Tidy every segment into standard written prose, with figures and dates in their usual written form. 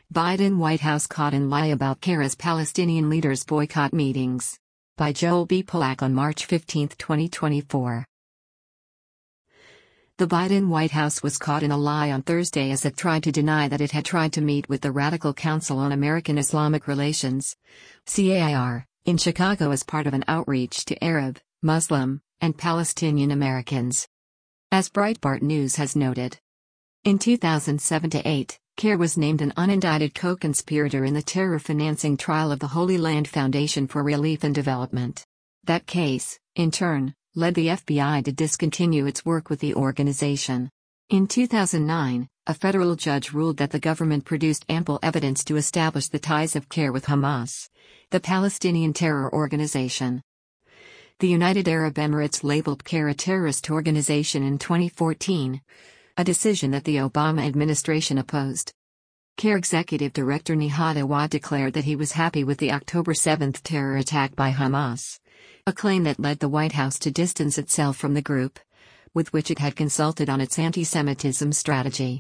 Biden White House caught in lie about CAIR as Palestinian leaders boycott meetings. By Joel B. Pollack on March 15, 2024. The Biden White House was caught in a lie on Thursday as it tried to deny that it had tried to meet with the Radical Council on American-Islamic Relations, CAIR, in Chicago as part of an outreach to Arab, Muslim, and Palestinian Americans. As Breitbart News has noted, in 2007-8, CAIR was named an unindicted co-conspirator in the terror financing trial of the Holy Land Foundation for Relief and Development. That case, in turn, led the FBI to discontinue its work with the organization. In 2009, a federal judge ruled that the government produced ample evidence to establish the ties of CAIR with Hamas, the Palestinian terror organization. The United Arab Emirates labeled CAIR a terrorist organization in 2014. A decision that the Obama administration opposed. CAIR Executive Director Nihad Awad declared that he was happy with the October 7 terror attack by Hamas, a claim that led the White House to distance itself from the group, with which it had consulted on its anti-Semitism strategy.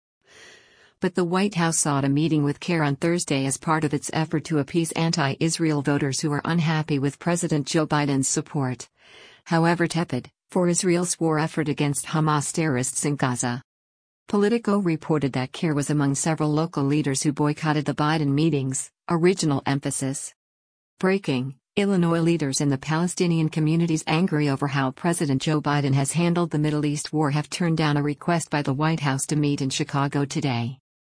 But the White House sought a meeting with CAIR on Thursday as part of its effort to appease anti-Israel voters who are unhappy with President Joe Biden's support, however tepid, for Israel's war effort against Hamas terrorists in Gaza. Politico reported that CAIR was among several local leaders who boycotted the Biden meetings, original emphasis. Breaking: Illinois leaders in the Palestinian communities angry over how President Joe Biden has handled the Middle East war have turned down a request by the White House to meet in Chicago today.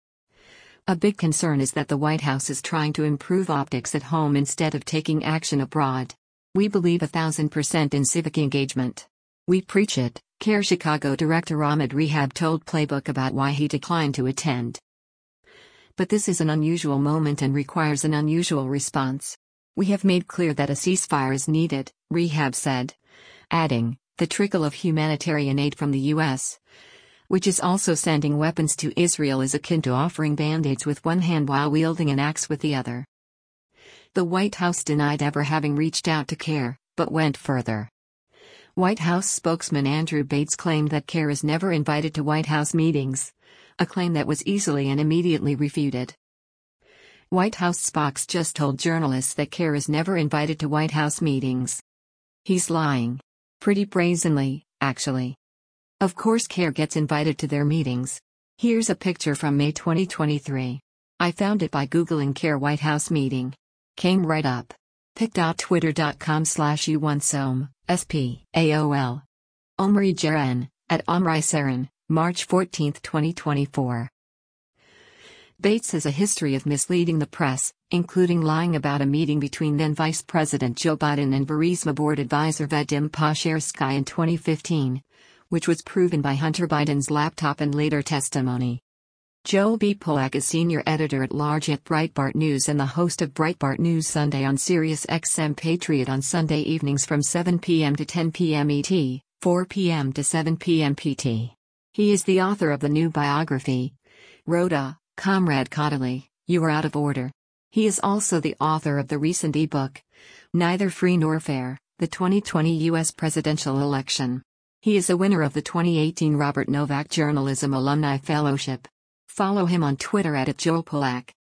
A big concern is that the White House is trying to improve optics at home instead of taking action abroad. We believe 1,000% in civic engagement. We preach it, CAIR Chicago Director Ahmed Rehab told Playbook about why he declined to attend. But this is an unusual moment and requires an unusual response. We have made clear that a ceasefire is needed, Rehab said, adding, the trickle of humanitarian aid from the U.S., which is also sending weapons to Israel, is akin to offering band-aids with one hand while wielding an axe with the other. The White House denied ever having reached out to CAIR, but went further. White House spokesman Andrew Bates claimed that CAIR is never invited to White House meetings, a claim that was easily and immediately refuted. White House spokes just told journalists that CAIR is never invited to White House meetings. He's lying. Pretty brazenly, actually. Of course CAIR gets invited to their meetings. Here's a picture from May 2023. I found it by Googling CAIR White House meeting. Came right up. pic.twitter.com/uonsom, SP, AOL. Omri Jeren, at Omri Seren, March 14, 2024. Bates has a history of misleading the press, including lying about a meeting between then Vice President Joe Biden and Burisma board advisor Vadim Pashersky in 2015, which was proven by Hunter Biden's laptop and later testimony. Joel B. Pollack is senior editor-at-large at Breitbart News and the host of Breitbart News Sunday on Sirius XM Patriot on Sunday evenings from 7 p.m. to 10 p.m. ET, 4 p.m. to 7 p.m. PT. He is the author of the new biography, Rhoda, Comrade Cotterley, You Are Out of Order. He is also the author of the recent ebook, Neither Free Nor Fair, the 2020 U.S. Presidential Election. He is a winner of the 2018 Robert Novak Journalism Alumni Fellowship. Follow him on Twitter @JoelPollack.